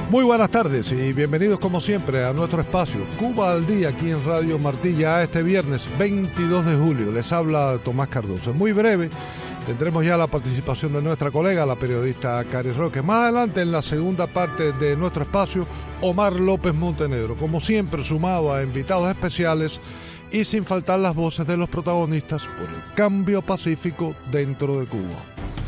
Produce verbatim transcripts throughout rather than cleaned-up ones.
Muy buenas tardes y bienvenidos como siempre a nuestro espacio Cuba al Día aquí en Radio Martí ya este viernes veintidós de julio. Les habla Tomás Cardoso. Muy breve tendremos ya la participación de nuestra colega, la periodista Cari Roque. Más adelante en la segunda parte de nuestro espacio, Omar López Montenegro, como siempre sumado a invitados especiales y sin faltar las voces de los protagonistas por el cambio pacífico dentro de Cuba.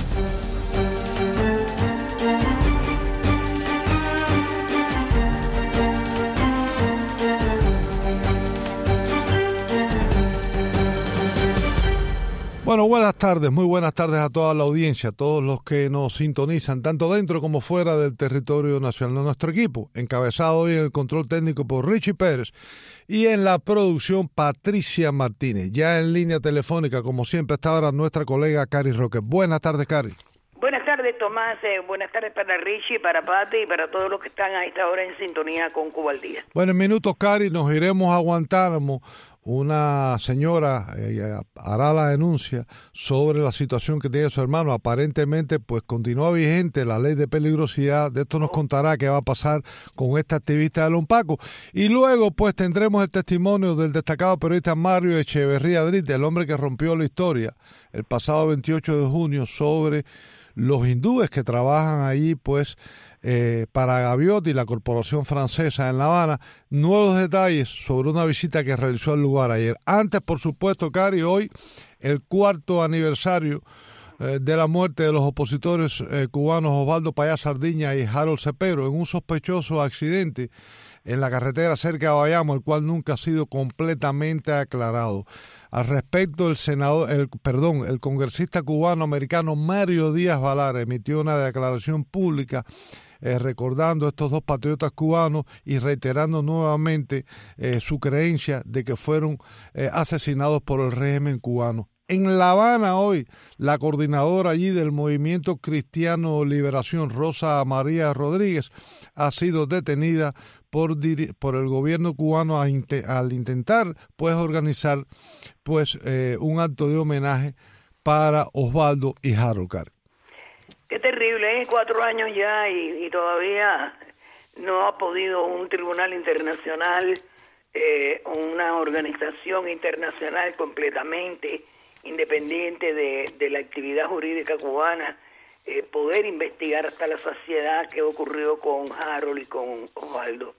Bueno, buenas tardes, muy buenas tardes a toda la audiencia, a todos los que nos sintonizan, tanto dentro como fuera del territorio nacional de nuestro equipo, encabezado hoy en el control técnico por Richie Pérez y en la producción Patricia Martínez. Ya en línea telefónica, como siempre, está ahora nuestra colega Cari Roque. Buenas tardes, Cari. Buenas tardes, Tomás. Eh, buenas tardes para Richie, para Pati y para todos los que están a esta hora en sintonía con Cuba al Día. Bueno, en minutos, Cari, nos iremos a Guantánamo. Una señora eh, hará la denuncia sobre la situación que tiene su hermano. Aparentemente, pues continúa vigente la ley de peligrosidad. De esto nos contará qué va a pasar con esta activista de Lompaco. Y luego, pues tendremos el testimonio del destacado periodista Mario Echeverría Drite, el hombre que rompió la historia el pasado veintiocho de junio sobre los hindúes que trabajan allí, pues, Eh, para Gavioti y la corporación francesa en La Habana. Nuevos detalles sobre una visita que realizó al lugar ayer. Antes, por supuesto, Cari, hoy el cuarto aniversario eh, de la muerte de los opositores eh, cubanos Osvaldo Payá Sardiña y Harold Cepero en un sospechoso accidente en la carretera cerca de Bayamo, el cual nunca ha sido completamente aclarado. Al respecto, el senador, el perdón, el congresista cubano-americano Mario Díaz Valar emitió una declaración pública Eh, recordando a estos dos patriotas cubanos y reiterando nuevamente eh, su creencia de que fueron eh, asesinados por el régimen cubano. En La Habana hoy, la coordinadora allí del Movimiento Cristiano Liberación, Rosa María Rodríguez, ha sido detenida por, por el gobierno cubano a, al intentar pues organizar pues eh, un acto de homenaje para Osvaldo y Harold Cari. Qué terrible, ¿eh? Cuatro años ya y, y todavía no ha podido un tribunal internacional, eh, una organización internacional completamente independiente de, de la actividad jurídica cubana, eh, poder investigar hasta la saciedad qué ocurrió con Harold y con Osvaldo.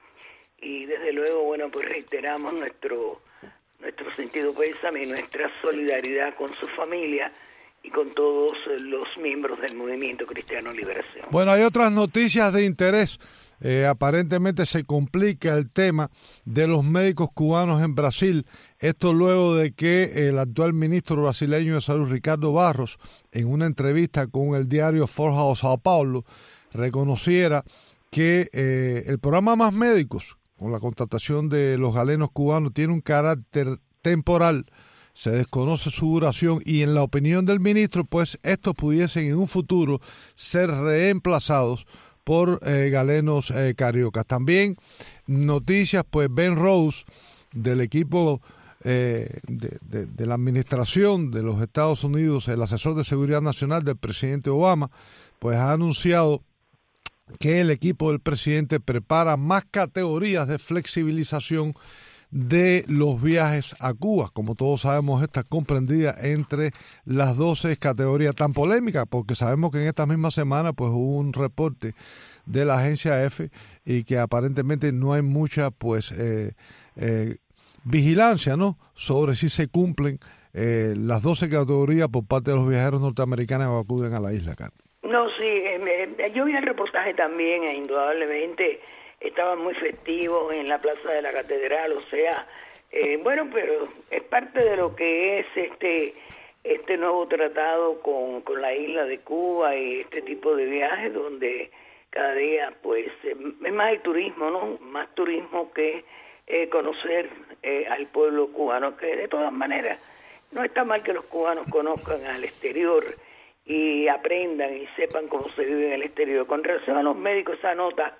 Y desde luego, bueno, pues reiteramos nuestro, nuestro sentido pésame y nuestra solidaridad con su familia y con todos los miembros del Movimiento Cristiano Liberación. Bueno, hay otras noticias de interés. Eh, aparentemente se complica el tema de los médicos cubanos en Brasil. Esto luego de que el actual ministro brasileño de Salud, Ricardo Barros, en una entrevista con el diario Folha de Sao Paulo, reconociera que eh, el programa Más Médicos, con la contratación de los galenos cubanos, tiene un carácter temporal. Se desconoce su duración y en la opinión del ministro, pues estos pudiesen en un futuro ser reemplazados por eh, galenos eh, cariocas. También noticias, pues Ben Rhodes, del equipo eh, de, de, de la administración de los Estados Unidos, el asesor de seguridad nacional del presidente Obama, pues ha anunciado que el equipo del presidente prepara más categorías de flexibilización de los viajes a Cuba. Como todos sabemos, esta es comprendida entre las doce categorías tan polémicas, porque sabemos que en esta misma semana pues hubo un reporte de la agencia EFE y que aparentemente no hay mucha pues eh, eh, vigilancia, ¿no?, sobre si se cumplen eh, las doce categorías por parte de los viajeros norteamericanos que acuden a la isla, Carlos. No, sí, eh, yo vi el reportaje también e indudablemente estaban muy festivos en la Plaza de la Catedral, o sea, eh, bueno, pero es parte de lo que es este este nuevo tratado con, con la isla de Cuba y este tipo de viajes donde cada día, pues, eh, es más el turismo, ¿no? Más turismo que eh, conocer eh, al pueblo cubano, que de todas maneras no está mal que los cubanos conozcan al exterior y aprendan y sepan cómo se vive en el exterior. Con relación a los médicos, esa nota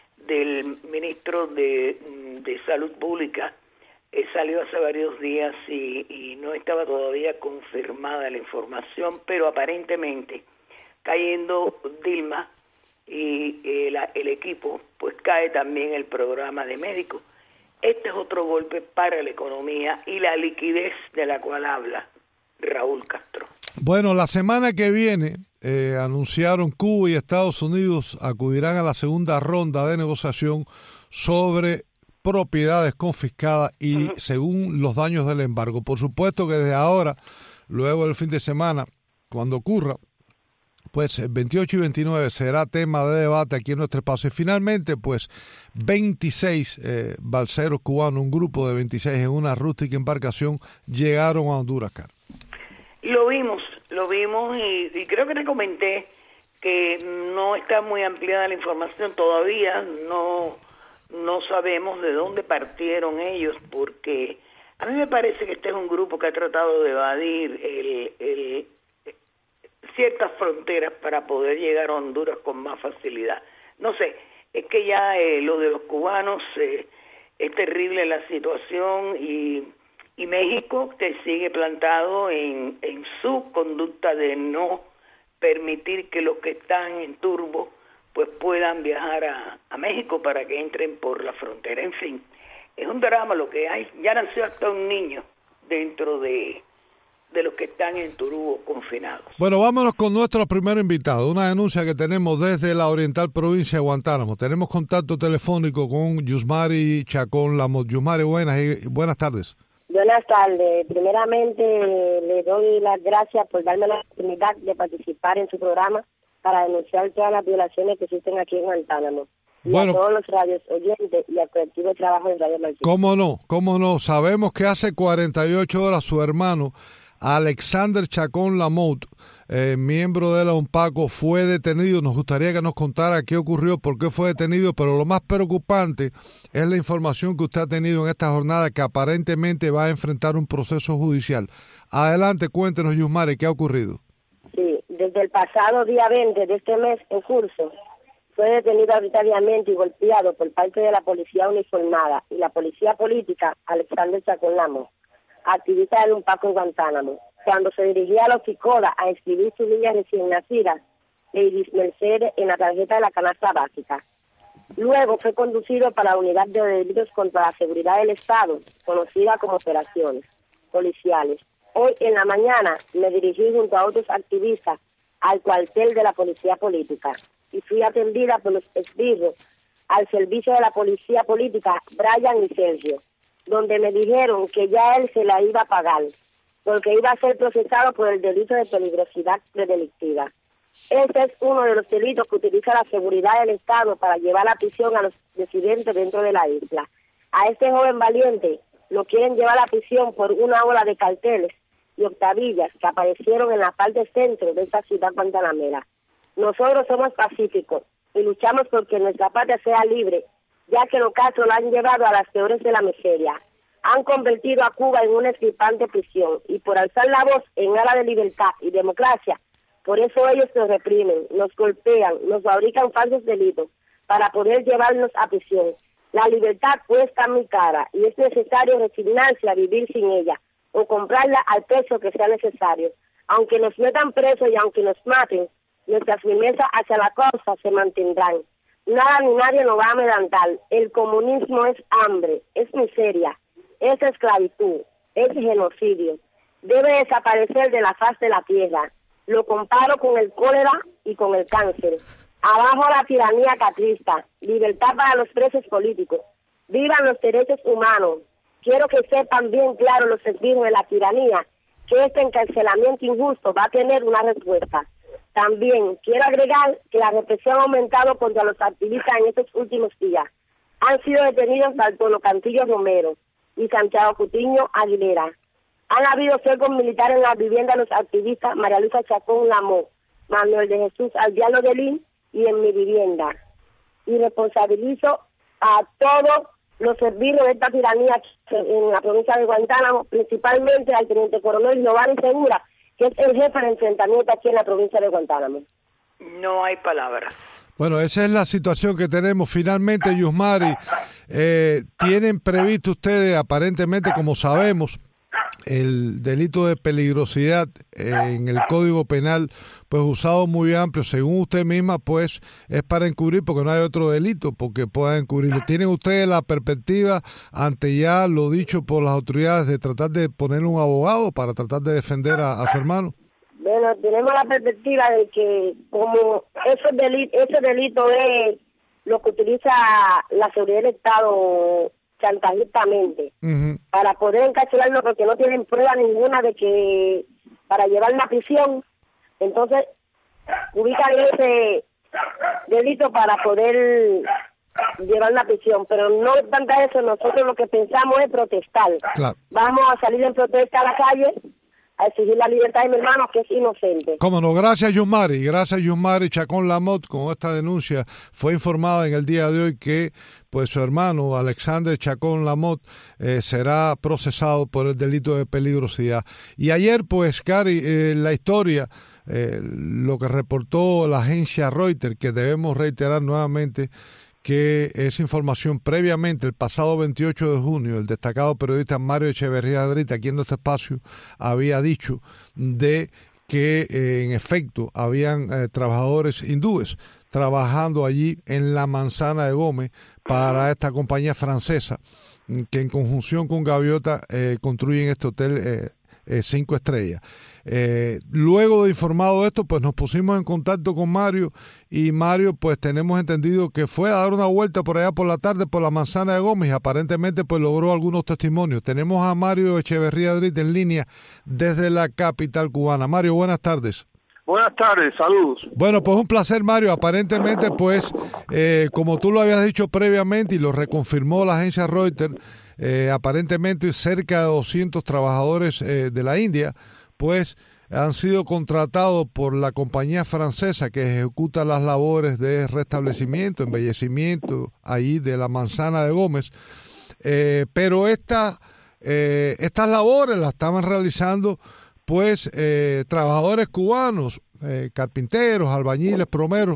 del ministro de, de Salud Pública eh, salió hace varios días y, y no estaba todavía confirmada la información, pero aparentemente, cayendo Dilma, y el, el equipo, pues cae también el programa de médicos. Este es otro golpe para la economía y la liquidez de la cual habla Raúl Castro. Bueno, la semana que viene eh, anunciaron Cuba y Estados Unidos acudirán a la segunda ronda de negociación sobre propiedades confiscadas y uh-huh. según los daños del embargo. Por supuesto que desde ahora, luego del fin de semana, cuando ocurra, pues el veintiocho y veintinueve será tema de debate aquí en nuestro espacio. Y finalmente, pues veintiséis eh, balseros cubanos, un grupo de veintiséis en una rústica embarcación, llegaron a Honduras, Carlos. Lo vimos, lo vimos y, y creo que te comenté que no está muy ampliada la información todavía, no, no sabemos de dónde partieron ellos, porque a mí me parece que este es un grupo que ha tratado de evadir el, el, ciertas fronteras para poder llegar a Honduras con más facilidad. No sé, es que ya eh, lo de los cubanos eh, es terrible la situación y... Y México, que sigue plantado en, en su conducta de no permitir que los que están en turbo pues puedan viajar a, a México para que entren por la frontera. En fin, es un drama lo que hay. Ya nació hasta un niño dentro de, de los que están en Turbo confinados. Bueno, vámonos con nuestro primer invitado. Una denuncia que tenemos desde la oriental provincia de Guantánamo. Tenemos contacto telefónico con Yusmari Chacón Lamotte. Yusmari, buenas, y buenas tardes. Buenas tardes. Primeramente, le doy las gracias por darme la oportunidad de participar en su programa para denunciar todas las violaciones que existen aquí en Guantánamo. Y bueno, a todos los radios oyentes y al colectivo de trabajo de Radio Martín. ¿Cómo no? ¿Cómo no? Sabemos que hace cuarenta y ocho horas su hermano, Alexander Chacón Lamotte, eh, miembro de la UNPACO, fue detenido. Nos gustaría que nos contara qué ocurrió, por qué fue detenido, pero lo más preocupante es la información que usted ha tenido en esta jornada, que aparentemente va a enfrentar un proceso judicial. Adelante, cuéntenos, Yusmari, ¿qué ha ocurrido? Sí, desde el pasado día veinte de este mes en curso, fue detenido arbitrariamente y golpeado por parte de la policía uniformada y la policía política Alexander Chacón Lamotte, activista del UNPACO en Guantánamo, cuando se dirigía a la Oficoda a inscribir su niña recién nacida, Lady Mercedes, en la tarjeta de la canasta básica. Luego fue conducido para la Unidad de Delitos contra la Seguridad del Estado, conocida como Operaciones Policiales. Hoy en la mañana me dirigí junto a otros activistas al cuartel de la Policía Política y fui atendida por los esbirros al servicio de la Policía Política, Brian y Sergio, donde me dijeron que ya él se la iba a pagar, porque iba a ser procesado por el delito de peligrosidad predelictiva. Este es uno de los delitos que utiliza la seguridad del Estado para llevar a prisión a los disidentes dentro de la isla. A este joven valiente lo quieren llevar a prisión por una ola de carteles y octavillas que aparecieron en la parte centro de esta ciudad guantanamera. Nosotros somos pacíficos y luchamos porque nuestra patria sea libre, ya que los casos la han llevado a las peores de la miseria. Han convertido a Cuba en una estripante prisión y por alzar la voz en aras de libertad y democracia, por eso ellos nos reprimen, nos golpean, nos fabrican falsos delitos para poder llevarnos a prisión. La libertad cuesta muy cara y es necesario resignarse a vivir sin ella o comprarla al precio que sea necesario. Aunque nos metan presos y aunque nos maten, nuestra firmeza hacia la causa se mantendrán. Nada ni nadie nos va a amedrentar. El comunismo es hambre, es miseria, es esclavitud, es genocidio. Debe desaparecer de la faz de la tierra. Lo comparo con el cólera y con el cáncer. Abajo la tiranía castrista, libertad para los presos políticos. Vivan los derechos humanos. Quiero que sepan bien claro los esbirros de la tiranía que este encarcelamiento injusto va a tener una respuesta. También quiero agregar que la represión ha aumentado contra los activistas en estos últimos días. Han sido detenidos Bartolo Cantillo Romero y Santiago Cutiño Aguilera. Han habido cercos militares en la vivienda de los activistas María Luisa Chacón Lamotte, Manuel de Jesús Aldiano de Lin y en mi vivienda. Y responsabilizo a todos los servidores de esta tiranía en la provincia de Guantánamo, principalmente al teniente coronel Giovanni Segura, que es el jefe de enfrentamiento aquí en la provincia de Guantánamo. No hay palabras. Bueno, esa es la situación que tenemos. Finalmente, Yusmari, eh, tienen previsto ustedes, aparentemente, como sabemos, el delito de peligrosidad en el Código Penal, pues usado muy amplio, según usted misma, pues es para encubrir, porque no hay otro delito porque pueda encubrirlo. ¿Tienen ustedes la perspectiva, ante ya lo dicho por las autoridades, de tratar de poner un abogado para tratar de defender a, a su hermano? Bueno, tenemos la perspectiva de que como ese delito, ese delito es lo que utiliza la seguridad del Estado chantajistamente, uh-huh, para poder encarcelarlo, porque no tienen prueba ninguna de que para llevarlo a prisión, entonces ubican ese delito para poder llevarlo a prisión, pero no obstante eso, nosotros lo que pensamos es protestar. Claro. Vamos a salir en protesta a la calle a exigir la libertad de mi hermano, que es inocente. Cómo no, gracias Yusmari, gracias Yusmari Chacón Lamotte. Con esta denuncia fue informada en el día de hoy que pues su hermano Alexander Chacón Lamotte eh, será procesado por el delito de peligrosidad. Y ayer pues, Cari, eh, la historia, eh, lo que reportó la agencia Reuters, que debemos reiterar nuevamente, que esa información previamente, el pasado veintiocho de junio, el destacado periodista Mario Echeverría Drita, aquí en este espacio, había dicho de que eh, en efecto habían eh, trabajadores hindúes trabajando allí en la Manzana de Gómez para esta compañía francesa que en conjunción con Gaviota eh, construyen este hotel eh, eh, cinco estrellas. Eh, luego de informado esto, pues nos pusimos en contacto con Mario, y Mario, pues tenemos entendido que fue a dar una vuelta por allá por la tarde por la Manzana de Gómez y aparentemente pues logró algunos testimonios. Tenemos a Mario Echeverría Drita en línea desde la capital cubana. Mario, buenas tardes. Buenas tardes, saludos. Bueno, pues un placer, Mario. Aparentemente, pues, eh, como tú lo habías dicho previamente y lo reconfirmó la agencia Reuters, eh, aparentemente cerca de doscientos trabajadores eh, de la India, pues han sido contratados por la compañía francesa que ejecuta las labores de restablecimiento, embellecimiento ahí de la Manzana de Gómez, eh, pero esta, eh, estas labores las estaban realizando pues eh, trabajadores cubanos, eh, carpinteros, albañiles, plomeros,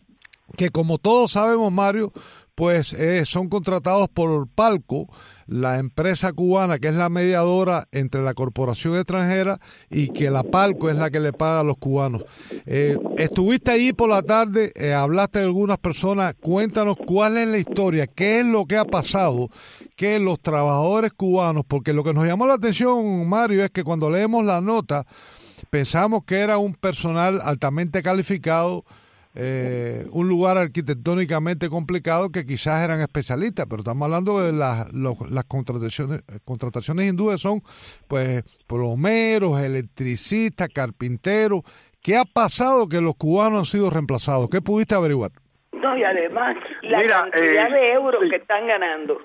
que como todos sabemos, Mario, pues eh, son contratados por Palco, la empresa cubana que es la mediadora entre la corporación extranjera y que la Palco es la que le paga a los cubanos. Eh, estuviste allí por la tarde, eh, hablaste de algunas personas, cuéntanos cuál es la historia, qué es lo que ha pasado, que los trabajadores cubanos, porque lo que nos llamó la atención, Mario, es que cuando leemos la nota pensamos que era un personal altamente calificado, Eh, un lugar arquitectónicamente complicado, que quizás eran especialistas, pero estamos hablando de las, los, las contrataciones contrataciones hindúes son pues plomeros, electricistas, carpinteros. ¿Qué ha pasado que los cubanos han sido reemplazados? ¿Qué pudiste averiguar? No, y además la mira, cantidad eh, de euros sí. que están ganando.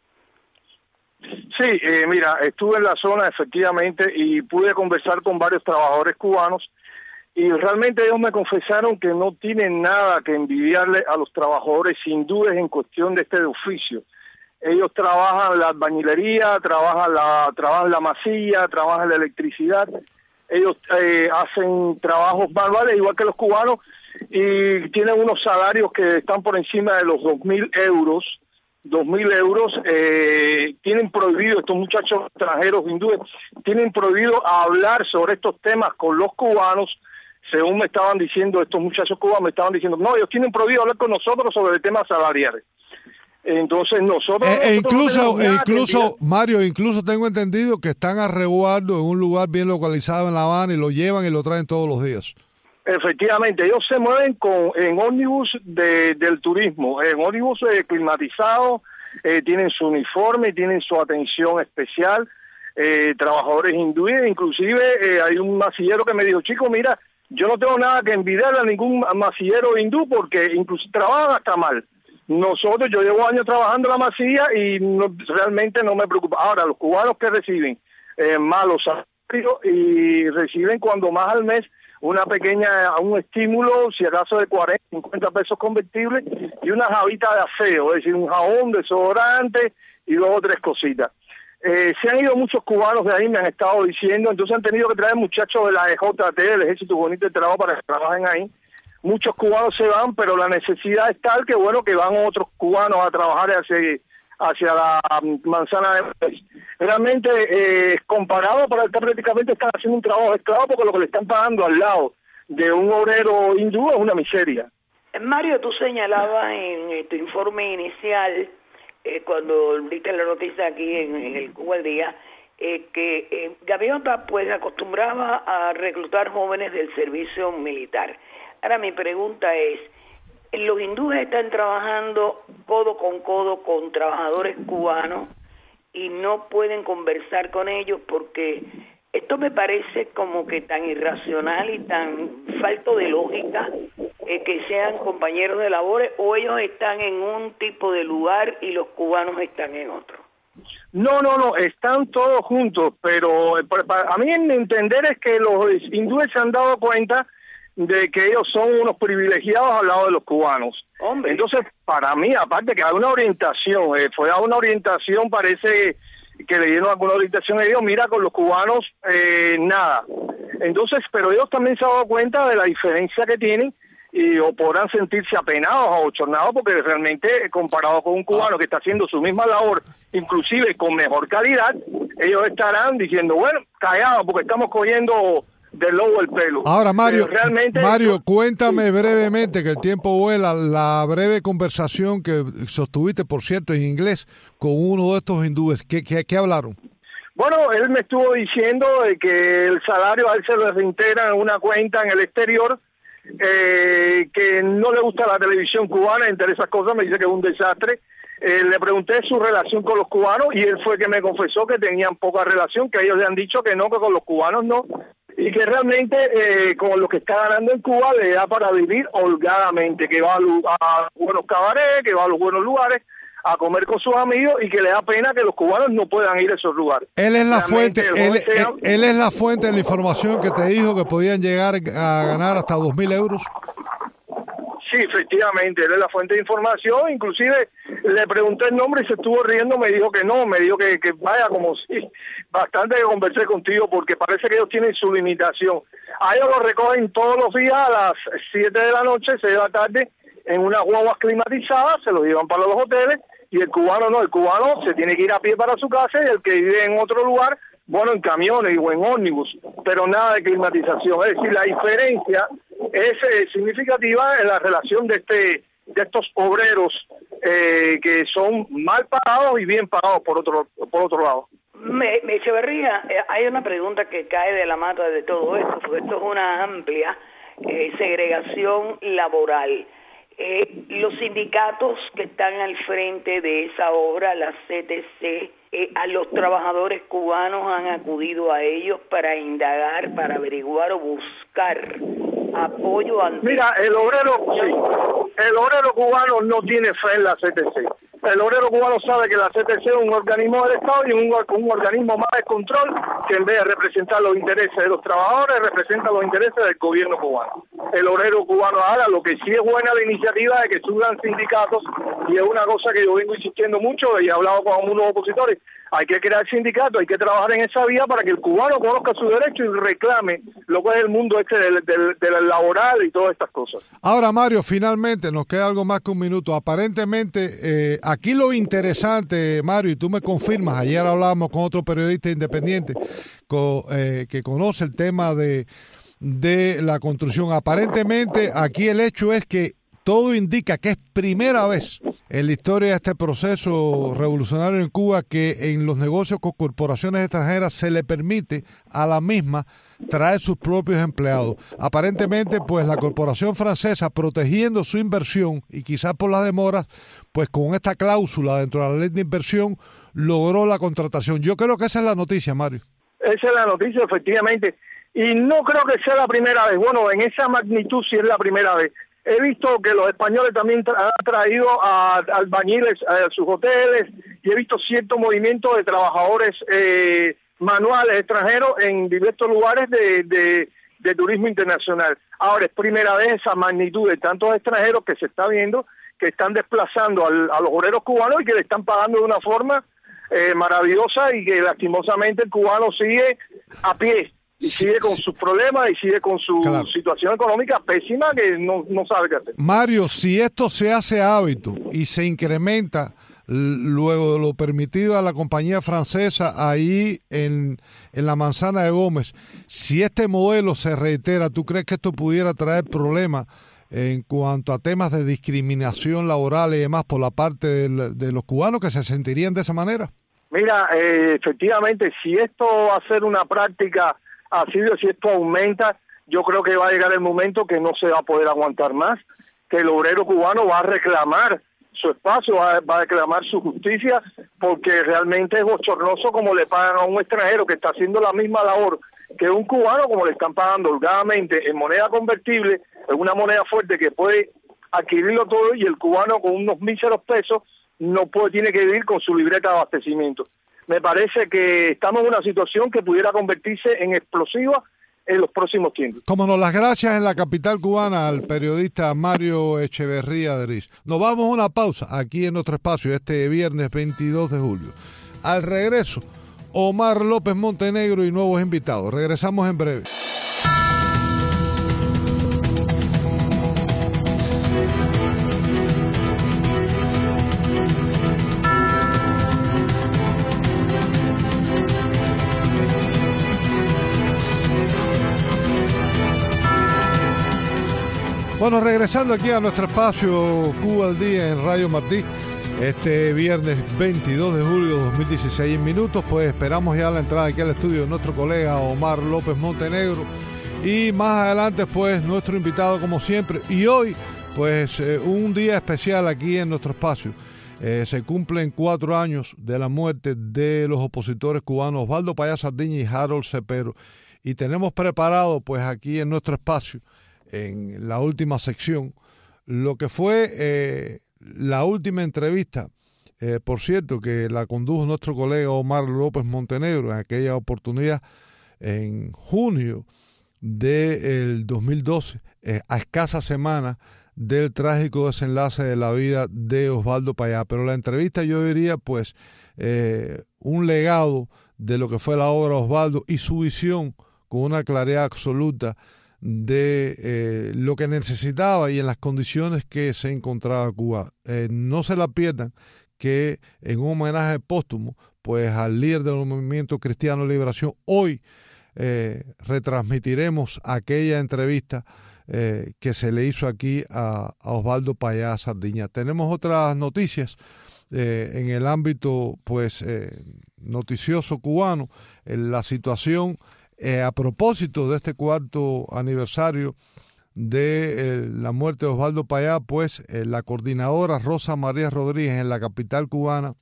Sí, eh, mira, estuve en la zona efectivamente y pude conversar con varios trabajadores cubanos. Y realmente ellos me confesaron que no tienen nada que envidiarle a los trabajadores hindúes en cuestión de este oficio. Ellos trabajan la albañilería, trabajan la, trabajan la masilla, trabajan la electricidad. Ellos eh, hacen trabajos manuales igual que los cubanos y tienen unos salarios que están por encima de los dos mil euros. Dos mil euros, eh, tienen prohibido, estos muchachos extranjeros hindúes, tienen prohibido hablar sobre estos temas con los cubanos. Según me estaban diciendo estos muchachos cubanos, me estaban diciendo, no, ellos tienen prohibido hablar con nosotros sobre temas salariales. Entonces nosotros... Eh, e incluso, no e incluso Mario, incluso tengo entendido que están a resguardo en un lugar bien localizado en La Habana y lo llevan y lo traen todos los días. Efectivamente, ellos se mueven con en ómnibus de, del turismo, en ómnibus eh, climatizado, eh, tienen su uniforme, tienen su atención especial, eh, trabajadores hindúes, inclusive eh, hay un masillero que me dijo, chico, mira, yo no tengo nada que envidiarle a ningún masillero hindú porque incluso trabajan hasta mal. Nosotros, yo llevo años trabajando en la masilla y no, realmente no me preocupa. Ahora, los cubanos que reciben eh, malos salarios y reciben cuando más al mes una pequeña, un estímulo, si acaso de cuarenta, cincuenta pesos convertibles y una jabita de aseo, es decir, un jabón, desodorante y dos o tres cositas. Eh, se han ido muchos cubanos de ahí, me han estado diciendo, entonces han tenido que traer muchachos de la E J T, del Ejército Bonito de Trabajo, para que trabajen ahí. Muchos cubanos se van, pero la necesidad es tal que, bueno, que van otros cubanos a trabajar hacia, hacia la Manzana de Gómez. realmente eh, comparado para estar prácticamente están haciendo un trabajo esclavo porque lo que le están pagando al lado de un obrero hindú es una miseria. Mario, tú señalabas en tu informe inicial, eh, cuando diste la noticia aquí en, en el Cuba al Día, eh, que eh, Gaviota pues acostumbraba a reclutar jóvenes del servicio militar. Ahora mi pregunta es, los hindúes están trabajando codo con codo con trabajadores cubanos y no pueden conversar con ellos porque esto me parece como que tan irracional y tan falto de lógica eh, que sean compañeros de labores, o ellos están en un tipo de lugar y los cubanos están en otro. No, no, no, están todos juntos, pero a mí en mi entender es que los hindúes se han dado cuenta de que ellos son unos privilegiados al lado de los cubanos. Hombre. Entonces, para mí, aparte que hay una orientación, eh, fue a una orientación, parece que le dieron alguna orientación a ellos, mira, con los cubanos, eh, nada. Entonces, pero ellos también se han dado cuenta de la diferencia que tienen y o podrán sentirse apenados o abochornados porque realmente, comparado con un cubano que está haciendo su misma labor, inclusive con mejor calidad, ellos estarán diciendo, bueno, callados porque estamos cogiendo del lobo el pelo. Ahora, Mario, realmente, Mario, cuéntame sí. brevemente, que el tiempo vuela, la breve conversación que sostuviste, por cierto, en inglés, con uno de estos hindúes. ¿Qué, qué, qué hablaron? Bueno, él me estuvo diciendo de que el salario a él se lo reintegra en una cuenta en el exterior, eh, que no le gusta la televisión cubana, entre esas cosas me dice que es un desastre. Eh, le pregunté su relación con los cubanos y él fue que me confesó que tenían poca relación, que ellos le han dicho que no, que con los cubanos no, y que realmente eh, con lo que está ganando en Cuba le da para vivir holgadamente, que va a, a buenos cabarets, que va a los buenos lugares a comer con sus amigos y que le da pena que los cubanos no puedan ir a esos lugares. Él es la realmente, fuente, él, él, él es la fuente de la información que te dijo que podían llegar a ganar hasta dos mil euros. Sí, efectivamente, él es la fuente de información, inclusive le pregunté el nombre y se estuvo riendo, me dijo que no, me dijo que, que vaya como si, bastante que conversé contigo porque parece que ellos tienen su limitación. A ellos lo recogen todos los días a las siete de la noche, seis de la tarde, en unas guaguas climatizadas, se los llevan para los hoteles, y el cubano no, el cubano se tiene que ir a pie para su casa y el que vive en otro lugar, bueno, en camiones o en ómnibus, pero nada de climatización. Es decir, la diferencia es eh, significativa en la relación de este de estos obreros eh, que son mal pagados y bien pagados por otro por otro lado. Me, me Echeverría, eh, hay una pregunta que cae de la mata de todo esto, porque esto es una amplia eh, segregación laboral. Eh, los sindicatos que están al frente de esa obra, la C T C, eh, a los trabajadores cubanos han acudido a ellos para indagar, para averiguar o buscar apoyo ante... Mira, el obrero, sí, el obrero cubano no tiene fe en la C T C. El obrero cubano sabe que la C T C es un organismo del Estado y un, un organismo más de control que en vez de representar los intereses de los trabajadores, representa los intereses del gobierno cubano. El obrero cubano haga lo que sí es buena la iniciativa de que suban sindicatos, y es una cosa que yo vengo insistiendo mucho y he hablado con algunos opositores. Hay que crear sindicatos, hay que trabajar en esa vía para que el cubano conozca sus derechos y reclame lo que es el mundo este del, del, del laboral y todas estas cosas. Ahora, Mario, finalmente, nos queda algo más que un minuto. Aparentemente, eh, aquí lo interesante, Mario, y tú me confirmas, ayer hablábamos con otro periodista independiente con, eh, que conoce el tema de, de la construcción. Aparentemente, aquí el hecho es que todo indica que es primera vez en la historia de este proceso revolucionario en Cuba que en los negocios con corporaciones extranjeras se le permite a la misma traer sus propios empleados. Aparentemente, pues la corporación francesa, protegiendo su inversión y quizás por las demoras, pues con esta cláusula dentro de la ley de inversión, logró la contratación. Yo creo que esa es la noticia, Mario. Esa es la noticia, efectivamente. Y no creo que sea la primera vez. Bueno, en esa magnitud sí es la primera vez. He visto que los españoles también tra- han traído a, a albañiles a sus hoteles y he visto cierto movimiento de trabajadores eh, manuales extranjeros en diversos lugares de, de, de turismo internacional. Ahora es primera vez esa magnitud de tantos extranjeros que se está viendo, que están desplazando al, a los obreros cubanos y que le están pagando de una forma eh, maravillosa, y que lastimosamente el cubano sigue a pie. Y sigue con sus problemas y sigue con su claro. situación económica pésima que no, no sabe qué hacer. Mario, si esto se hace hábito y se incrementa luego de lo permitido a la compañía francesa ahí en, en la Manzana de Gómez. Si este modelo se reitera, ¿tú crees que esto pudiera traer problemas en cuanto a temas de discriminación laboral y demás por la parte de, de los cubanos que se sentirían de esa manera? Mira, eh, efectivamente, si esto va a ser una práctica así, si esto aumenta, yo creo que va a llegar el momento que no se va a poder aguantar más, que el obrero cubano va a reclamar su espacio, va a, va a reclamar su justicia, porque realmente es bochornoso como le pagan a un extranjero que está haciendo la misma labor que un cubano, como le están pagando holgadamente en moneda convertible, en una moneda fuerte que puede adquirirlo todo, y el cubano con unos míseros pesos no puede, tiene que vivir con su libreta de abastecimiento. Me parece que estamos en una situación que pudiera convertirse en explosiva en los próximos tiempos. Como no, las gracias en la capital cubana al periodista Mario Echeverría de Riz. Nos vamos a una pausa aquí en nuestro espacio este viernes veintidós de julio. Al regreso, Omar López Montenegro y nuevos invitados. Regresamos en breve. Bueno, regresando aquí a nuestro espacio Cuba al Día en Radio Martí, este viernes veintidós de julio de dos mil dieciséis en minutos, pues esperamos ya la entrada aquí al estudio de nuestro colega Omar López Montenegro y más adelante pues nuestro invitado como siempre. Y hoy pues eh, un día especial aquí en nuestro espacio. Eh, se cumplen cuatro años de la muerte de los opositores cubanos Osvaldo Payá Sardiña y Harold Cepero. Y tenemos preparado pues aquí en nuestro espacio, en la última sección, lo que fue eh, la última entrevista, eh, por cierto, que la condujo nuestro colega Omar López Montenegro en aquella oportunidad en junio del dos mil doce, eh, a escasas semanas del trágico desenlace de la vida de Osvaldo Payá. Pero la entrevista, yo diría, pues, eh, un legado de lo que fue la obra de Osvaldo y su visión con una claridad absoluta de eh, lo que necesitaba y en las condiciones que se encontraba Cuba. Eh, no se la pierdan, que en un homenaje póstumo pues al líder del movimiento Cristiano de Liberación, hoy eh, retransmitiremos aquella entrevista eh, que se le hizo aquí a, a Osvaldo Payá Sardiña. Tenemos otras noticias eh, en el ámbito pues eh, noticioso cubano, en la situación Eh, a propósito de este cuarto aniversario de eh, la muerte de Osvaldo Payá, pues eh, la coordinadora Rosa María Rodríguez en la capital cubana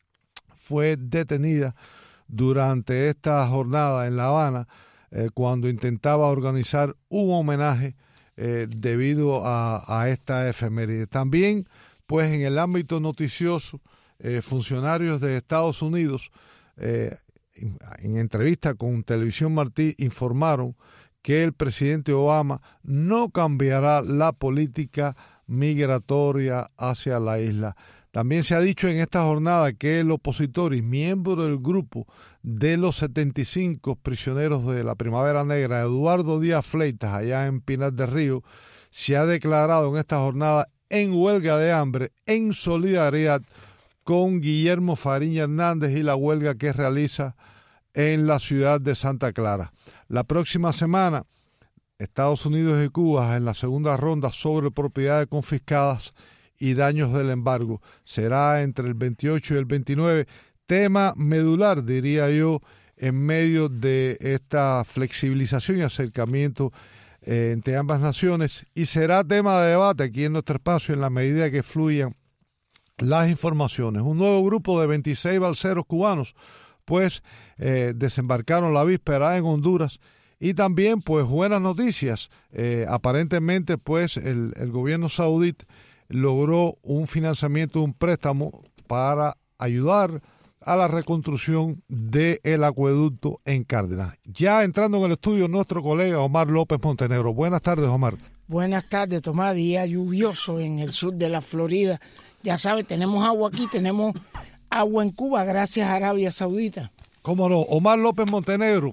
fue detenida durante esta jornada en La Habana eh, cuando intentaba organizar un homenaje eh, debido a, a esta efeméride. También, pues en el ámbito noticioso, eh, funcionarios de Estados Unidos eh, en entrevista con Televisión Martí informaron que el presidente Obama no cambiará la política migratoria hacia la isla. También se ha dicho en esta jornada que el opositor y miembro del grupo de los setenta y cinco prisioneros de la Primavera Negra, Eduardo Díaz Fleitas, allá en Pinar del Río, se ha declarado en esta jornada en huelga de hambre en solidaridad con Guillermo Fariña Hernández y la huelga que realiza en la ciudad de Santa Clara. La próxima semana, Estados Unidos y Cuba en la segunda ronda sobre propiedades confiscadas y daños del embargo. Será entre el veintiocho y el veintinueve, tema medular, diría yo, en medio de esta flexibilización y acercamiento eh, entre ambas naciones, y será tema de debate aquí en nuestro espacio en la medida que fluyan las informaciones. Un nuevo grupo de veintiséis balseros cubanos pues eh, desembarcaron la víspera en Honduras, y también pues buenas noticias, eh, aparentemente pues el, el gobierno saudí logró un financiamiento, un préstamo para ayudar a la reconstrucción del acueducto en Cárdenas. Ya entrando en el estudio nuestro colega Omar López Montenegro. Buenas tardes, Omar. Buenas tardes, Tomás. Día lluvioso en el sur de la Florida. Ya sabes, tenemos agua aquí, tenemos agua en Cuba, gracias a Arabia Saudita. Cómo no, Omar López Montenegro.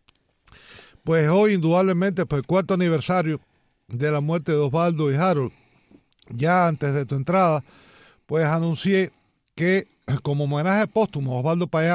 Pues hoy, indudablemente, pues el cuarto aniversario de la muerte de Osvaldo y Harold. Ya antes de tu entrada, pues anuncié que que como homenaje póstumo a Osvaldo Payá,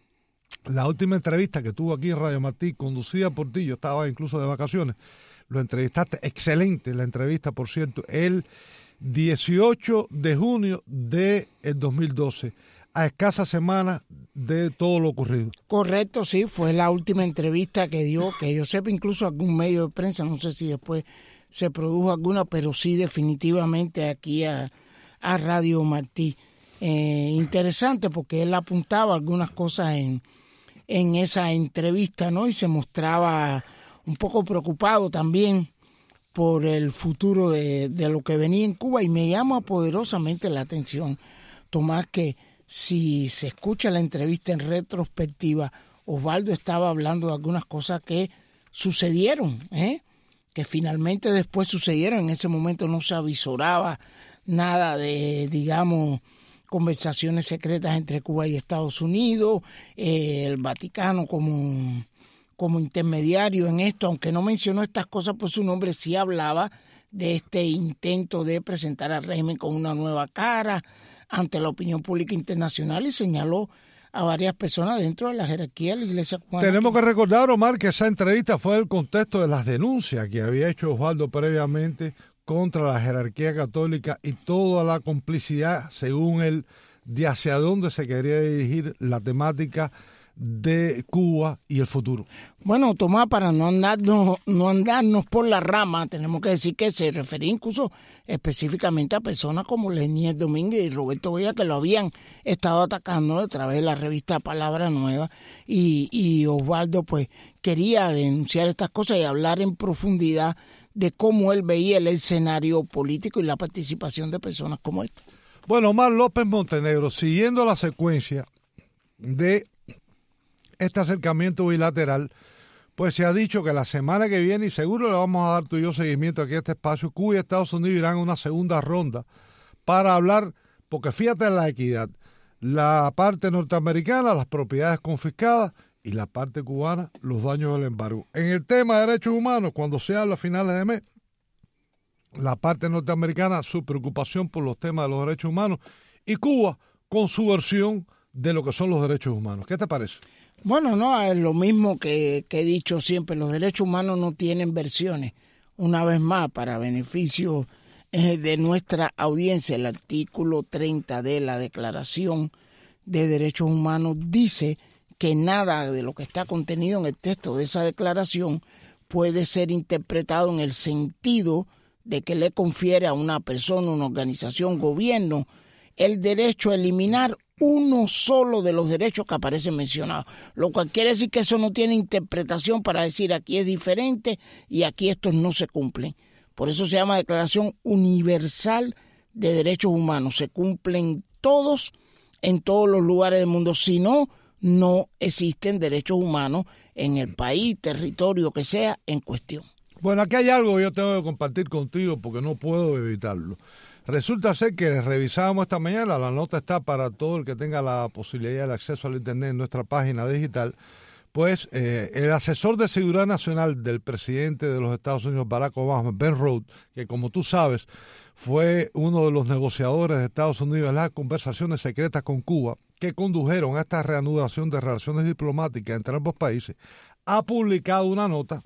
la última entrevista que tuvo aquí en Radio Martí, conducida por ti, yo estaba incluso de vacaciones, lo entrevistaste, excelente la entrevista, por cierto, el dieciocho de junio del dos mil doce, a escasas semanas de todo lo ocurrido. Correcto, sí, fue la última entrevista que dio, que yo sepa, incluso algún medio de prensa, no sé si después se produjo alguna, pero sí definitivamente aquí a, a Radio Martí. Eh, interesante porque él apuntaba algunas cosas en, en esa entrevista, ¿no? Y se mostraba un poco preocupado también por el futuro de, de lo que venía en Cuba, y me llama poderosamente la atención, Tomás, que si se escucha la entrevista en retrospectiva, Osvaldo estaba hablando de algunas cosas que sucedieron, ¿eh? que finalmente después sucedieron. En ese momento no se avisoraba nada de, digamos, conversaciones secretas entre Cuba y Estados Unidos, eh, el Vaticano como, como intermediario en esto, aunque no mencionó estas cosas por su nombre, sí hablaba de este intento de presentar al régimen con una nueva cara ante la opinión pública internacional, y señaló a varias personas dentro de la jerarquía de la Iglesia cubana. Tenemos que recordar, Omar, que esa entrevista fue el contexto de las denuncias que había hecho Osvaldo previamente contra la jerarquía católica y toda la complicidad, según él, de hacia dónde se quería dirigir la temática de Cuba y el futuro. Bueno, Tomás, para no andarnos, no andarnos por la rama, tenemos que decir que se refería incluso específicamente a personas como Lenier Domínguez y Roberto Goya, que lo habían estado atacando a través de la revista Palabra Nueva, y, y Osvaldo pues quería denunciar estas cosas y hablar en profundidad de cómo él veía el escenario político y la participación de personas como esta. Bueno, Omar López Montenegro, siguiendo la secuencia de este acercamiento bilateral, pues se ha dicho que la semana que viene, y seguro le vamos a dar tú y yo seguimiento aquí a este espacio, Cuba y Estados Unidos irán a una segunda ronda para hablar, porque fíjate en la equidad, la parte norteamericana, las propiedades confiscadas, y la parte cubana, los daños del embargo. En el tema de derechos humanos, cuando se habla a finales de mes, la parte norteamericana, su preocupación por los temas de los derechos humanos, y Cuba con su versión de lo que son los derechos humanos. ¿Qué te parece? Bueno, no, es lo mismo que, que he dicho siempre, los derechos humanos no tienen versiones. Una vez más, para beneficio eh, de nuestra audiencia, el artículo treinta de la Declaración de Derechos Humanos dice que nada de lo que está contenido en el texto de esa declaración puede ser interpretado en el sentido de que le confiere a una persona, una organización, gobierno, el derecho a eliminar uno solo de los derechos que aparecen mencionados, lo cual quiere decir que eso no tiene interpretación para decir aquí es diferente y aquí estos no se cumplen. Por eso se llama Declaración Universal de Derechos Humanos. Se cumplen todos en todos los lugares del mundo. Si no, no existen derechos humanos en el país, territorio que sea en cuestión. Bueno, aquí hay algo que yo tengo que compartir contigo porque no puedo evitarlo. Resulta ser que revisábamos esta mañana, la nota está para todo el que tenga la posibilidad del acceso al internet en nuestra página digital, pues eh, el asesor de seguridad nacional del presidente de los Estados Unidos, Barack Obama, Ben Rhodes, que como tú sabes fue uno de los negociadores de Estados Unidos en las conversaciones secretas con Cuba que condujeron a esta reanudación de relaciones diplomáticas entre ambos países, ha publicado una nota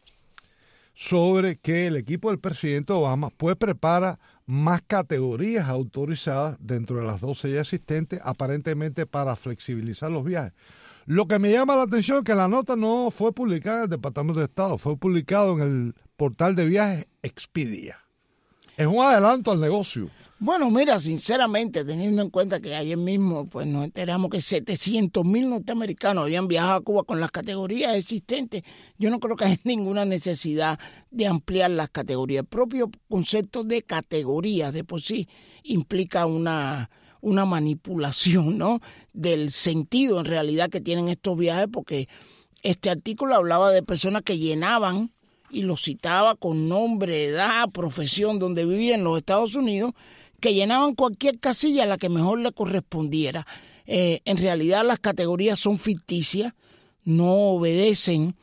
sobre que el equipo del presidente Obama pues prepara más categorías autorizadas dentro de las doce ya existentes, aparentemente para flexibilizar los viajes. Lo que me llama la atención es que la nota no fue publicada en el Departamento de Estado, fue publicado en el portal de viajes Expedia. Es un adelanto al negocio. Bueno, mira, sinceramente, teniendo en cuenta que ayer mismo pues nos enteramos que setecientos mil norteamericanos habían viajado a Cuba con las categorías existentes, yo no creo que haya ninguna necesidad de ampliar las categorías. El propio concepto de categorías de por sí implica una, una manipulación, ¿no?, del sentido en realidad que tienen estos viajes, porque este artículo hablaba de personas que llenaban y lo citaba con nombre, edad, profesión, donde vivían en los Estados Unidos, que llenaban cualquier casilla a la que mejor le correspondiera. Eh, en realidad las categorías son ficticias, no obedecen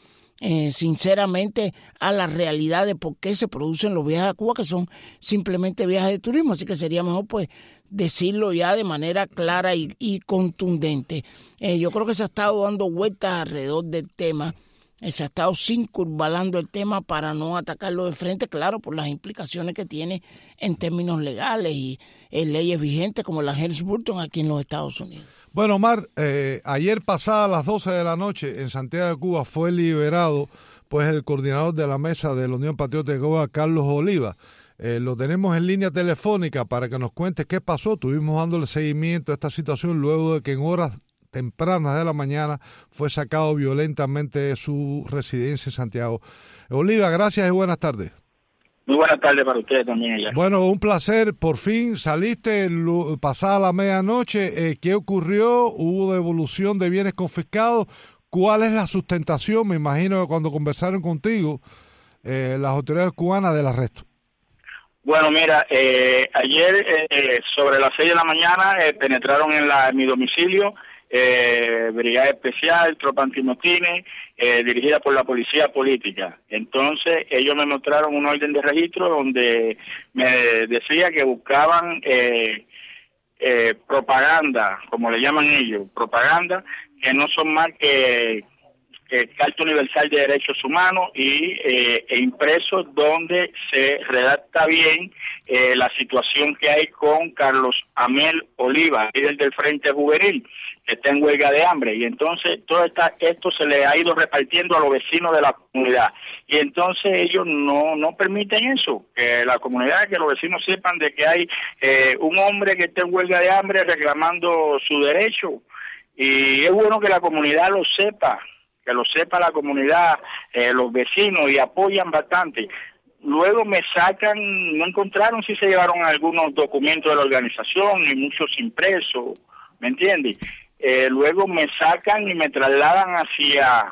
eh, sinceramente a la realidad de por qué se producen los viajes a Cuba, que son simplemente viajes de turismo. Así que sería mejor pues decirlo ya de manera clara y, y contundente. Eh, yo creo que se ha estado dando vueltas alrededor del tema. Se ha estado circunvalando el tema para no atacarlo de frente, claro, por las implicaciones que tiene en términos legales y en leyes vigentes como la Helms-Burton aquí en los Estados Unidos. Bueno, Omar, eh, ayer pasada las doce de la noche en Santiago de Cuba fue liberado pues el coordinador de la mesa de la Unión Patriótica de Cuba, Carlos Oliva. Eh, lo tenemos en línea telefónica para que nos cuente qué pasó. Estuvimos dándole seguimiento a esta situación luego de que en horas tempranas de la mañana fue sacado violentamente de su residencia en Santiago. Oliva, gracias y buenas tardes. Muy buenas tardes para ustedes también allá. Bueno, un placer, por fin saliste pasada la medianoche. Eh, ¿Qué ocurrió? ¿Hubo devolución de bienes confiscados? ¿Cuál es la sustentación? Me imagino que cuando conversaron contigo eh, las autoridades cubanas del arresto. Bueno, mira, eh, ayer eh, sobre las seis de la mañana eh, penetraron en, la, en mi domicilio eh, Brigada Especial, Tropa Antimotines, eh, dirigida por la Policía Política. Entonces ellos me mostraron un orden de registro donde me decía que buscaban eh, eh, propaganda, como le llaman ellos, propaganda, que no son más que eh, Carta Universal de Derechos Humanos y eh, e impresos donde se redacta bien eh, la situación que hay con Carlos Amel Oliva, líder del Frente Juvenil, que está en huelga de hambre. Y entonces todo esta, esto se le ha ido repartiendo a los vecinos de la comunidad. Y entonces ellos no no permiten eso, que la comunidad, que los vecinos sepan de que hay eh, un hombre que está en huelga de hambre reclamando su derecho. Y es bueno que la comunidad lo sepa, que lo sepa la comunidad, eh, los vecinos, y apoyan bastante. Luego me sacan, no encontraron si se llevaron algunos documentos de la organización, ni muchos impresos, ¿me entiendes? Eh, luego me sacan y me trasladan hacia,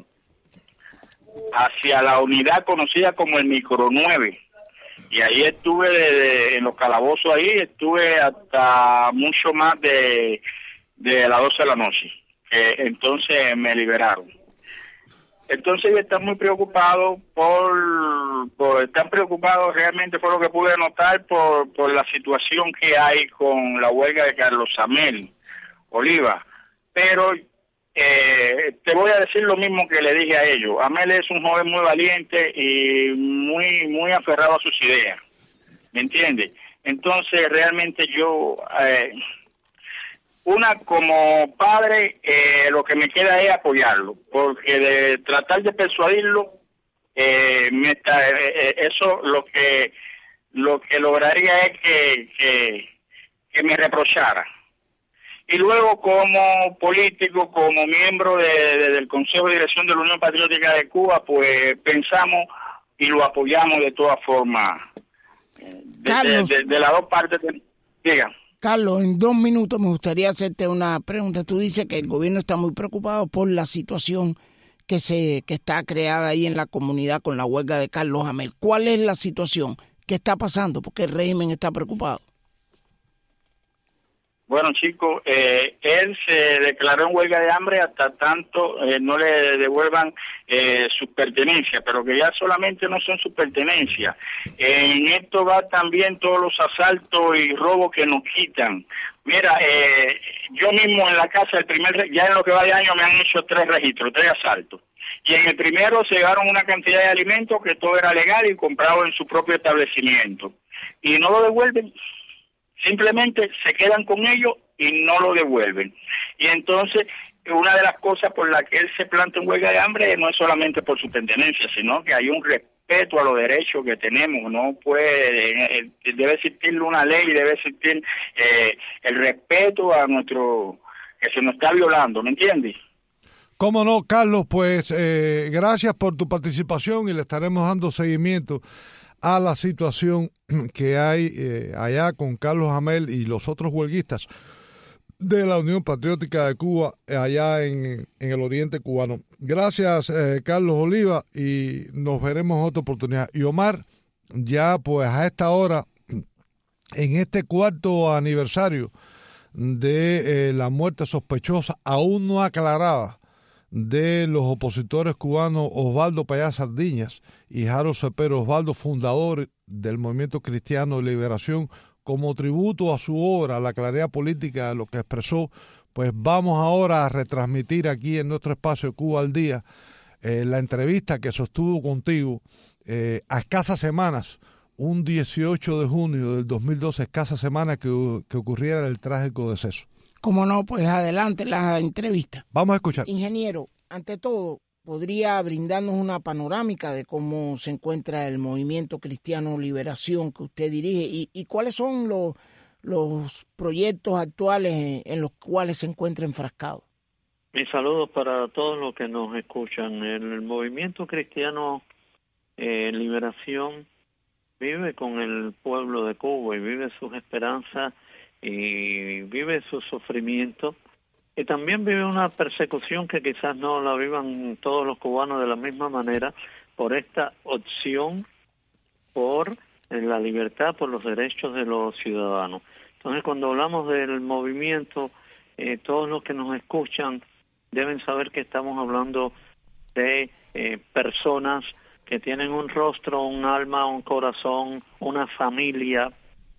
hacia la unidad conocida como el Micro nueve. Y ahí estuve de, de, en los calabozos ahí, estuve hasta mucho más de, de las doce de la noche. Eh, entonces me liberaron. Entonces ellos están muy preocupados por, por, están preocupados realmente por lo que pude notar por, por la situación que hay con la huelga de Carlos Amel Oliva. Pero eh, te voy a decir lo mismo que le dije a ellos. Amel es un joven muy valiente y muy, muy aferrado a sus ideas, ¿me entiendes? Entonces realmente yo... Eh, Una, como padre, eh, lo que me queda es apoyarlo, porque de tratar de persuadirlo, eh, me está, eh, eso lo que lo que lograría es que, que, que me reprochara. Y luego, como político, como miembro de, de, del Consejo de Dirección de la Unión Patriótica de Cuba, pues pensamos y lo apoyamos de todas formas, de, de, de, de las dos partes. De, diga. Carlos, en dos minutos me gustaría hacerte una pregunta. Tú dices que el gobierno está muy preocupado por la situación que se que está creada ahí en la comunidad con la huelga de Carlos Amel. ¿Cuál es la situación? ¿Qué está pasando? ¿Por qué el régimen está preocupado? Bueno, chicos, eh, él se declaró en huelga de hambre hasta tanto eh, no le devuelvan eh, sus pertenencias, pero que ya solamente no son sus pertenencias. En esto va también todos los asaltos y robos que nos quitan. Mira, eh, yo mismo en la casa, el primer ya en lo que va de año me han hecho tres registros, tres asaltos. Y en el primero se llevaron una cantidad de alimentos que todo era legal y comprado en su propio establecimiento. Y no lo devuelven. Simplemente se quedan con ellos y no lo devuelven. Y entonces, una de las cosas por las que él se planta en huelga de hambre no es solamente por su pertenencia, sino que hay un respeto a los derechos que tenemos. No puede, debe existir una ley, debe existir eh, el respeto a nuestro, que se nos está violando, ¿me entiendes? Cómo no, Carlos, pues eh, gracias por tu participación y le estaremos dando seguimiento a la situación que hay eh, allá con Carlos Amel y los otros huelguistas de la Unión Patriótica de Cuba, allá en, en el oriente cubano. Gracias, eh, Carlos Oliva, y nos veremos en otra oportunidad. Y Omar, ya pues a esta hora, en este cuarto aniversario de eh, la muerte sospechosa, aún no aclarada, de los opositores cubanos Osvaldo Payá Sardiñas y Harold Cepero Osvaldo, fundador del Movimiento Cristiano de Liberación, como tributo a su obra, a la claridad política de lo que expresó, pues vamos ahora a retransmitir aquí en nuestro espacio Cuba al Día eh, la entrevista que sostuvo contigo eh, a escasas semanas, un dieciocho de junio del dos mil doce, escasas semanas que, que ocurriera el trágico deceso. Como no, pues adelante la entrevista. Vamos a escuchar. Ingeniero, ante todo, ¿podría brindarnos una panorámica de cómo se encuentra el Movimiento Cristiano Liberación que usted dirige y, y cuáles son los, los proyectos actuales en, en los cuales se encuentra enfrascado? Mis saludos para todos los que nos escuchan. El Movimiento Cristiano eh, Liberación vive con el pueblo de Cuba y vive sus esperanzas y vive su sufrimiento, y también vive una persecución que quizás no la vivan todos los cubanos de la misma manera, por esta opción por la libertad, por los derechos de los ciudadanos. Entonces, cuando hablamos del movimiento, eh, todos los que nos escuchan deben saber que estamos hablando de eh, personas que tienen un rostro, un alma, un corazón, una familia,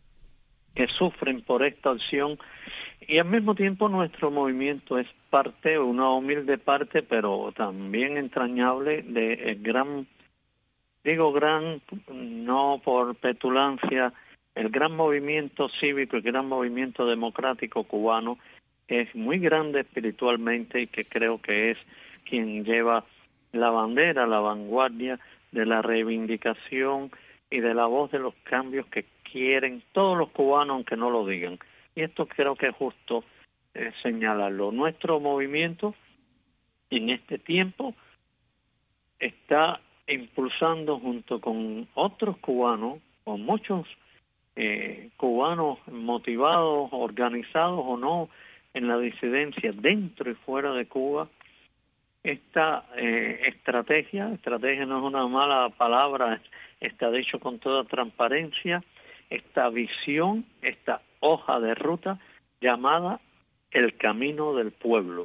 que sufren por esta opción, y al mismo tiempo nuestro movimiento es parte, una humilde parte, pero también entrañable de el gran, digo gran, no por petulancia, el gran movimiento cívico, el gran movimiento democrático cubano, que es muy grande espiritualmente y que creo que es quien lleva la bandera, la vanguardia de la reivindicación y de la voz de los cambios que quieren todos los cubanos, aunque no lo digan. Y esto creo que es justo eh, señalarlo. Nuestro movimiento en este tiempo está impulsando junto con otros cubanos, con muchos eh, cubanos motivados, organizados o no en la disidencia dentro y fuera de Cuba, esta eh, estrategia, estrategia no es una mala palabra, está dicho con toda transparencia, esta visión, esta hoja de ruta llamada el camino del pueblo.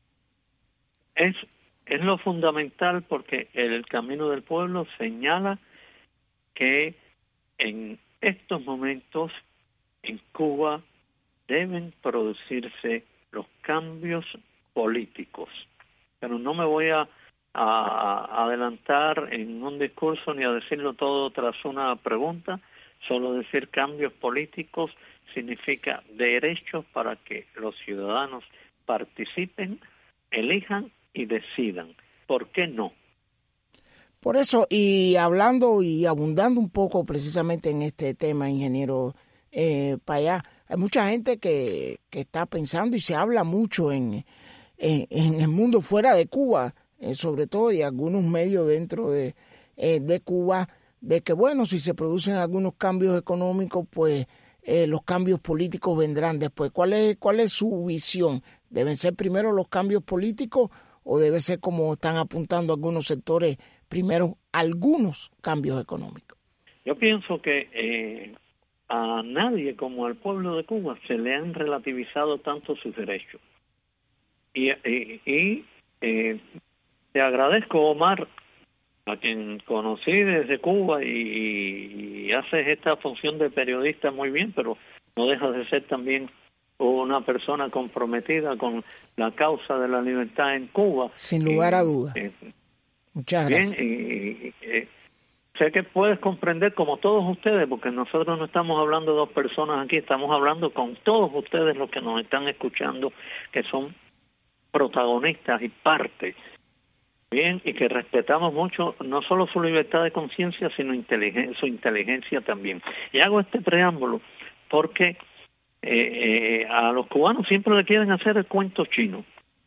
Es, es lo fundamental porque el camino del pueblo señala que en estos momentos en Cuba deben producirse los cambios políticos. Pero no me voy a, a adelantar en un discurso ni a decirlo todo tras una pregunta. Solo decir cambios políticos significa derechos para que los ciudadanos participen, elijan y decidan. ¿Por qué no? Por eso, y hablando y abundando un poco precisamente en este tema, ingeniero eh, Payá, hay mucha gente que, que está pensando y se habla mucho en, en, en el mundo fuera de Cuba, eh, sobre todo, y algunos medios dentro de, eh, de Cuba, de que, bueno, si se producen algunos cambios económicos, pues eh, los cambios políticos vendrán después. ¿Cuál es, cuál es su visión? ¿Deben ser primero los cambios políticos o debe ser, como están apuntando algunos sectores, primero algunos cambios económicos? Yo pienso que eh, a nadie como al pueblo de Cuba se le han relativizado tanto sus derechos. Y, y, y eh, te agradezco, Omar, a quien conocí desde Cuba y, y haces esta función de periodista muy bien, pero no dejas de ser también una persona comprometida con la causa de la libertad en Cuba. Sin lugar y, a dudas. Eh, Muchas bien, gracias. Y, y, eh, sé que puedes comprender como todos ustedes, porque nosotros no estamos hablando de dos personas aquí, estamos hablando con todos ustedes los que nos están escuchando, que son protagonistas y parte. Bien, y que respetamos mucho no solo su libertad de conciencia, sino inteligen- su inteligencia también. Y hago este preámbulo porque eh, eh, a los cubanos siempre le quieren hacer el cuento chino.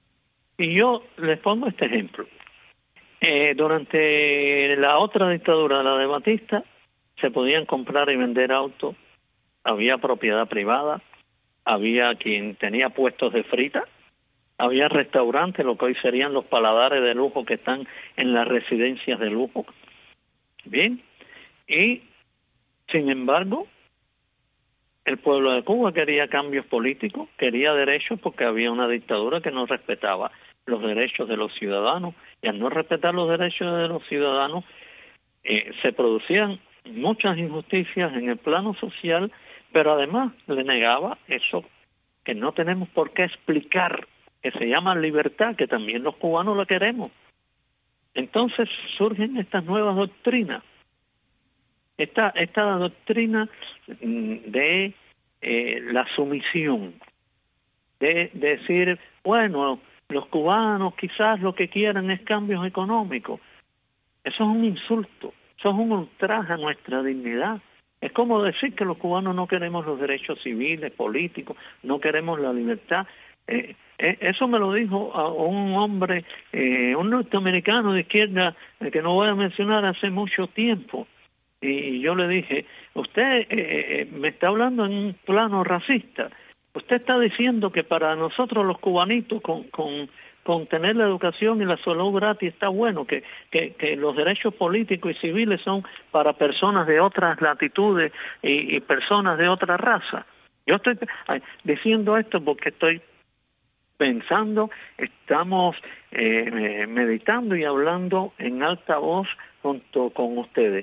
Y yo les pongo este ejemplo. Eh, durante la otra dictadura, la de Batista, se podían comprar y vender autos, había propiedad privada, había quien tenía puestos de frita, había restaurantes, lo que hoy serían los paladares de lujo que están en las residencias de lujo. Bien, y sin embargo, el pueblo de Cuba quería cambios políticos, quería derechos porque había una dictadura que no respetaba los derechos de los ciudadanos, y al no respetar los derechos de los ciudadanos, eh, se producían muchas injusticias en el plano social, pero además le negaba eso que no tenemos por qué explicar, que se llama libertad, que también los cubanos la queremos. Entonces surgen estas nuevas doctrinas, esta, esta doctrina de eh, la sumisión, de, de decir, bueno, los cubanos quizás lo que quieran es cambios económicos. Eso es un insulto, eso es un ultraje a nuestra dignidad. Es como decir que los cubanos no queremos los derechos civiles, políticos, no queremos la libertad. Eh, eh, eso me lo dijo a un hombre, eh, un norteamericano de izquierda, eh, que no voy a mencionar, hace mucho tiempo. Y yo le dije, usted eh, eh, me está hablando en un plano racista. Usted está diciendo que para nosotros los cubanitos con, con, con tener la educación y la salud gratis está bueno, que, que, que los derechos políticos y civiles son para personas de otras latitudes y, y personas de otra raza. Yo estoy diciendo esto porque estoy pensando, estamos eh, meditando y hablando en alta voz junto con ustedes.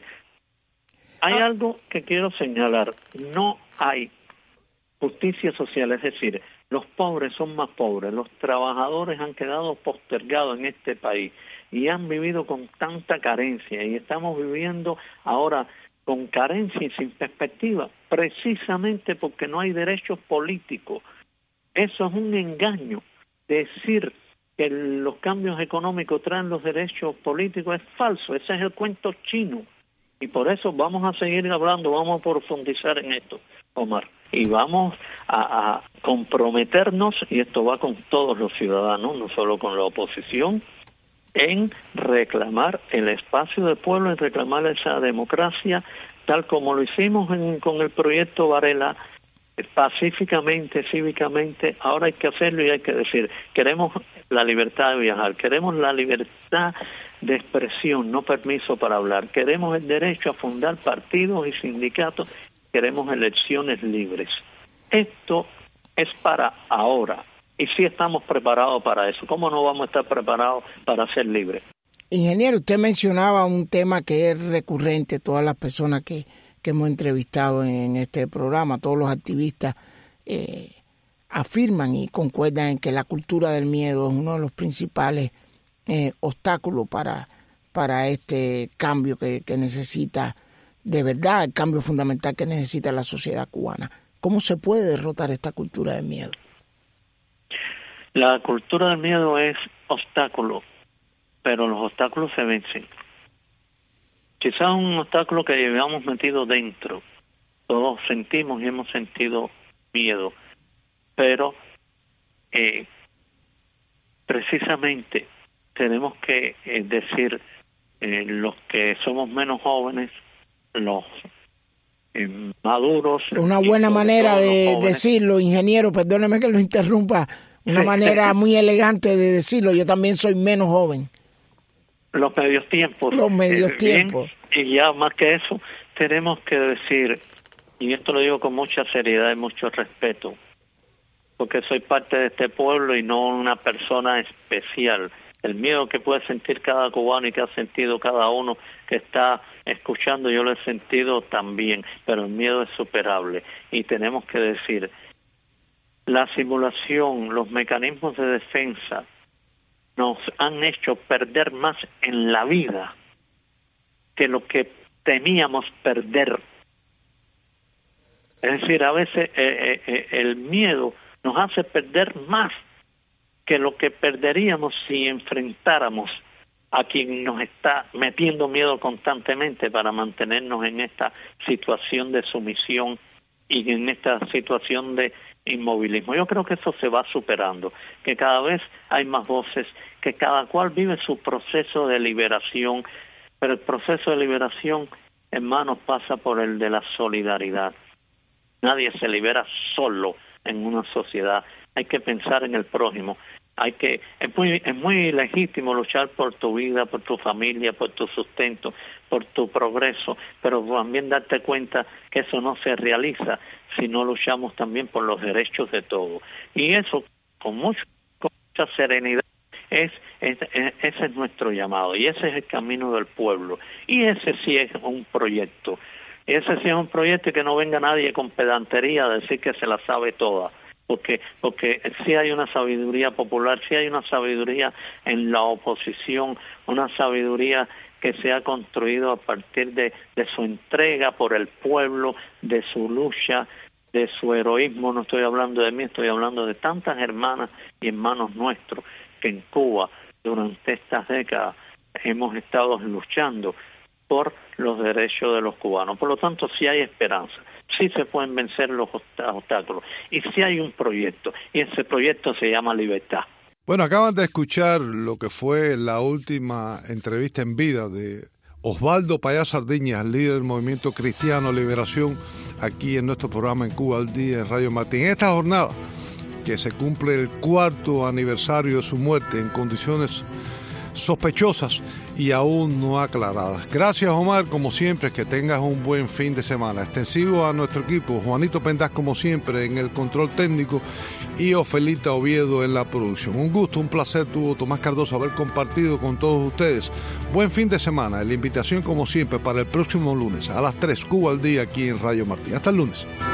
Hay ah. algo que quiero señalar, no hay justicia social, es decir, los pobres son más pobres, los trabajadores han quedado postergados en este país y han vivido con tanta carencia y estamos viviendo ahora con carencia y sin perspectiva, precisamente porque no hay derechos políticos. Eso es un engaño. Decir que los cambios económicos traen los derechos políticos es falso, ese es el cuento chino. Y por eso vamos a seguir hablando, vamos a profundizar en esto, Omar. Y vamos a, a comprometernos, y esto va con todos los ciudadanos, no solo con la oposición, en reclamar el espacio del pueblo, en reclamar esa democracia, tal como lo hicimos en, con el proyecto Varela, pacíficamente, cívicamente. Ahora hay que hacerlo y hay que decir, queremos la libertad de viajar, queremos la libertad de expresión, no permiso para hablar, queremos el derecho a fundar partidos y sindicatos, queremos elecciones libres. Esto es para ahora, y sí estamos preparados para eso. ¿Cómo no vamos a estar preparados para ser libres? Ingeniero, usted mencionaba un tema que es recurrente, todas las personas que que hemos entrevistado en este programa, todos los activistas eh, afirman y concuerdan en que la cultura del miedo es uno de los principales eh, obstáculos para, para este cambio que, que necesita, de verdad, el cambio fundamental que necesita la sociedad cubana. ¿Cómo se puede derrotar esta cultura del miedo? La cultura del miedo es obstáculo, pero los obstáculos se vencen. Quizás un obstáculo que llevamos metido dentro. Todos sentimos y hemos sentido miedo, pero eh, precisamente tenemos que eh, decir, eh, los que somos menos jóvenes, los eh, maduros. Una buena manera de decirlo, ingeniero, perdóneme que lo interrumpa, una manera muy elegante de decirlo, yo también soy menos joven. Los medios tiempos. Los medios eh, tiempos. Bien, y ya más que eso, tenemos que decir, y esto lo digo con mucha seriedad y mucho respeto, porque soy parte de este pueblo y no una persona especial. El miedo que puede sentir cada cubano y que ha sentido cada uno que está escuchando, yo lo he sentido también, pero el miedo es superable. Y tenemos que decir, la simulación, los mecanismos de defensa, nos han hecho perder más en la vida que lo que temíamos perder. Es decir, a veces eh, eh, el miedo nos hace perder más que lo que perderíamos si enfrentáramos a quien nos está metiendo miedo constantemente para mantenernos en esta situación de sumisión y en esta situación de inmovilismo. Yo creo que eso se va superando, que cada vez hay más voces, que cada cual vive su proceso de liberación, pero el proceso de liberación, hermanos, pasa por el de la solidaridad. Nadie se libera solo en una sociedad. Hay que pensar en el prójimo. Hay que es muy es muy legítimo luchar por tu vida, por tu familia, por tu sustento, por tu progreso, pero también darte cuenta que eso no se realiza si no luchamos también por los derechos de todos. Y eso con, mucho, con mucha serenidad Es, es, es, ese es nuestro llamado y ese es el camino del pueblo. Y ese sí es un proyecto. Ese sí es un proyecto y que no venga nadie con pedantería a decir que se la sabe toda. Porque porque sí hay una sabiduría popular, sí hay una sabiduría en la oposición, una sabiduría que se ha construido a partir de, de su entrega por el pueblo, de su lucha, de su heroísmo. No estoy hablando de mí, estoy hablando de tantas hermanas y hermanos nuestros que en Cuba durante estas décadas hemos estado luchando por los derechos de los cubanos. Por lo tanto, sí hay esperanza, sí se pueden vencer los obstáculos y sí hay un proyecto, y ese proyecto se llama libertad. Bueno, acaban de escuchar lo que fue la última entrevista en vida de Osvaldo Payá Sardiñas, líder del Movimiento Cristiano Liberación, aquí en nuestro programa En Cuba al Día en Radio Martín. En esta jornada, que se cumple el cuarto aniversario de su muerte en condiciones sospechosas y aún no aclaradas. Gracias, Omar, como siempre, que tengas un buen fin de semana. Extensivo a nuestro equipo, Juanito Pendaz, como siempre, en el control técnico, y Ofelita Oviedo en la producción. Un gusto, un placer, tuvo Tomás Cardoso haber compartido con todos ustedes. Buen fin de semana. La invitación, como siempre, para el próximo lunes a las tres, Cuba al Día, aquí en Radio Martín. Hasta el lunes.